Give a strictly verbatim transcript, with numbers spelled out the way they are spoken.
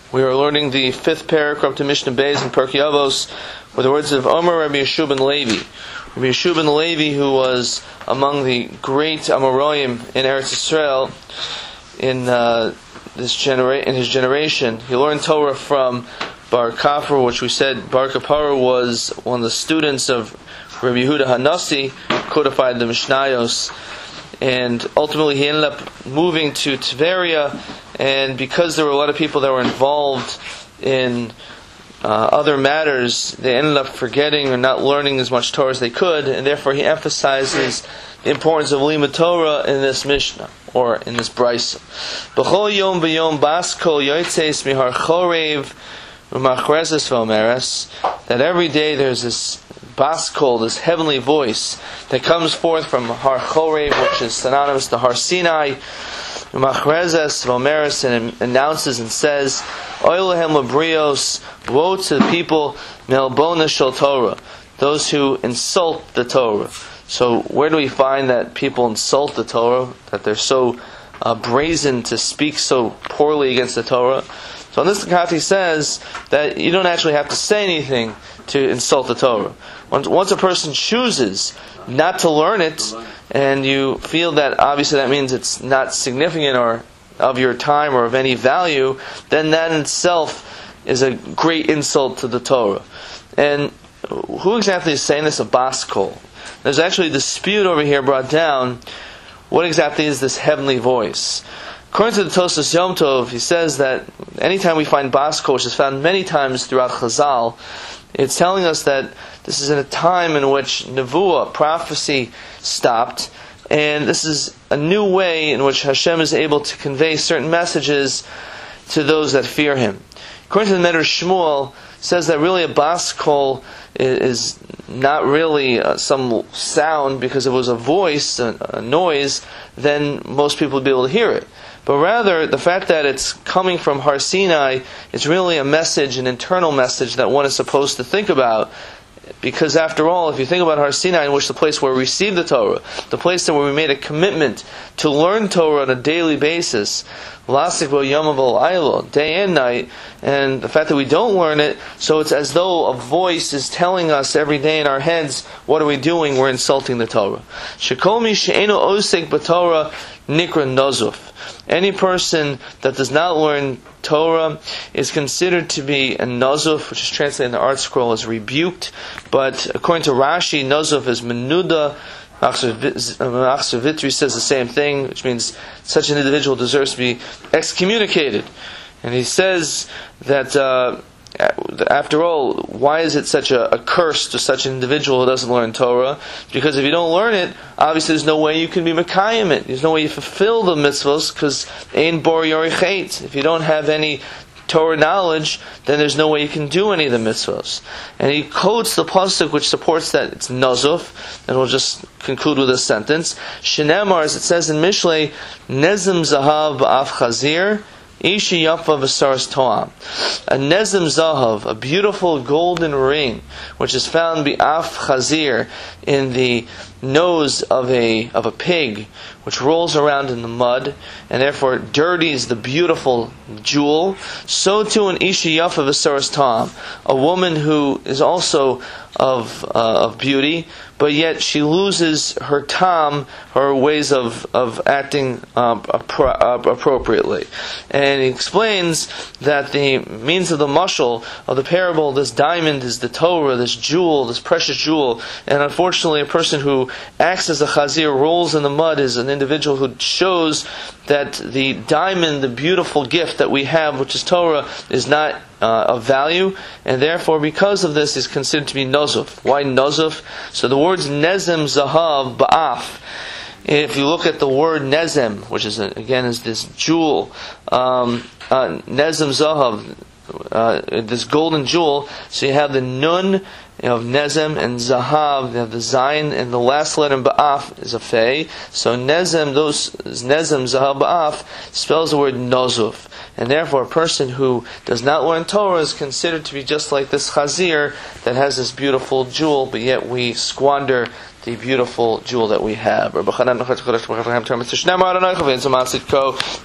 We are learning the fifth paragraph to Mishnah Beis in Pirkei Avos with the words of Omer Rabbi Yeshua ben Levi. Rabbi Yeshua ben Levi, who was among the great Amoraim in Eretz Yisrael in uh, this genera- in his generation, he learned Torah from Bar Kapara, which we said Bar Kapara was one of the students of Rabbi Yehuda Hanassi, codified the Mishnayos, and ultimately he ended up moving to Tveria. And because there were a lot of people that were involved in uh, other matters, they ended up forgetting or not learning as much Torah as they could, and therefore he emphasizes the importance of Limud Torah in this Mishnah, or in this Brisa. B'chol yom b'yom bas kol yoytzeis mihar chorev u'machrezes v'omeres, that every day there's this bas kol, this heavenly voice that comes forth from Har Chorev, which is synonymous to Har Sinai, Machrezes Vomeres, and announces and says, Oil lehem labrios, woe to the people, melbona shel Torah, those who insult the Torah. So where do we find that people insult the Torah, that they're so uh, brazen to speak so poorly against the Torah? So in this account he says that you don't actually have to say anything to insult the Torah. Once, once a person chooses not to learn it, and you feel that obviously that means it's not significant or of your time or of any value, then that in itself is a great insult to the Torah. And who exactly is saying this, a bas kol? There's actually a dispute over here brought down. What exactly is this heavenly voice? According to the Tosas Yom Tov, he says that anytime we find bas kol, which is found many times throughout Chazal, it's telling us that this is in a time in which nevuah, prophecy, stopped, and this is a new way in which Hashem is able to convey certain messages to those that fear Him. According to the Medrash Shmuel, it says that really a bas kol is not really uh, some sound, because if it was a voice, a, a noise, then most people would be able to hear it. But rather, the fact that it's coming from Har Sinai is really a message, an internal message that one is supposed to think about. Because after all, if you think about Har Sinai, in which the place where we received the Torah, the place where we made a commitment to learn Torah on a daily basis, lasik bo yom v'laylo, day and night, and the fact that we don't learn it, so it's as though a voice is telling us every day in our heads, what are we doing? We're insulting the Torah. Shekol mi she'eno osek b'Torah nikra nozuf. Any person that does not learn Torah is considered to be a nozuf, which is translated in the Art Scroll as rebuked. But according to Rashi, nozuf is menuda. Achsor Vitri says the same thing, which means such an individual deserves to be excommunicated. And he says that uh, after all, why is it such a, a curse to such an individual who doesn't learn Torah? Because if you don't learn it, obviously there's no way you can be mekayim it. There's no way you fulfill the mitzvos, because ein bor yorichet. If you don't have any Torah knowledge, then there's no way you can do any of the mitzvos. And he quotes the pasuk which supports that it's nozuf, and we'll just conclude with this sentence. Shenemar, as it says in Mishlei, nezim zahav ba'af chazir, Ishi Yafa V'Saras Toam. A Nezim Zahav, a beautiful golden ring, which is found Bi'af Chazir, in the nose of a of a pig, which rolls around in the mud, and therefore dirties the beautiful jewel. So too an Ishi Yafa V'Saras Toam, a woman who is also of uh, of beauty, but yet she loses her tam, her ways of of acting uh, appro- uh, appropriately. And he explains that the means of the mashal of the parable, this diamond is the Torah, this jewel, this precious jewel. And unfortunately, a person who acts as a chazir, rolls in the mud, is an individual who shows that the diamond, the beautiful gift that we have, which is Torah, is not uh, of value, and therefore because of this is considered to be nozuf. Why nozuf? So the words nezem zahav ba'af, if you look at the word nezem, which is again is this jewel, um, uh, nezem zahav, uh, this golden jewel, so you have the nun of nezem and zahav, you have the zayin, and the last letter in ba'af is a fei. So nezem, those nezem zahav ba'af spells the word nozuf. And therefore, a person who does not learn Torah is considered to be just like this chazir that has this beautiful jewel, but yet we squander the beautiful jewel that we have.